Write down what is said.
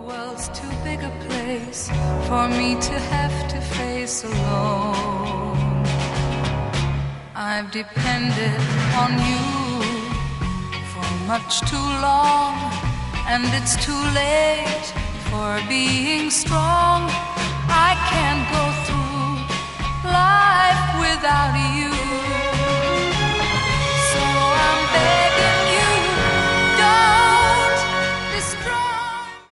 world's too big a place for me to have to face alone. I've depended on you for much too long, and it's too late for being strong. I can't go through life without you.